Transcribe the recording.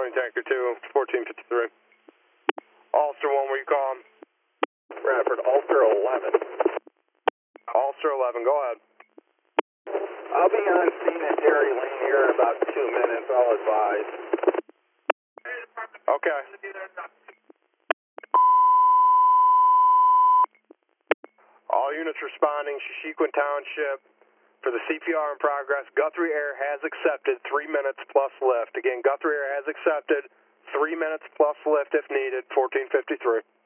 Charlie Tanker 2, 1453. Ulster 1, where you calling? Bradford, Ulster 11. Ulster 11, go ahead. I'll be on scene at Dairy Lane here in about 2 minutes, I'll advise. Okay. All units responding, Shashequin Township. For the CPR in progress, Guthrie Air has accepted 3 minutes plus lift. Again, Guthrie Air has accepted 3 minutes plus lift if needed, 1453.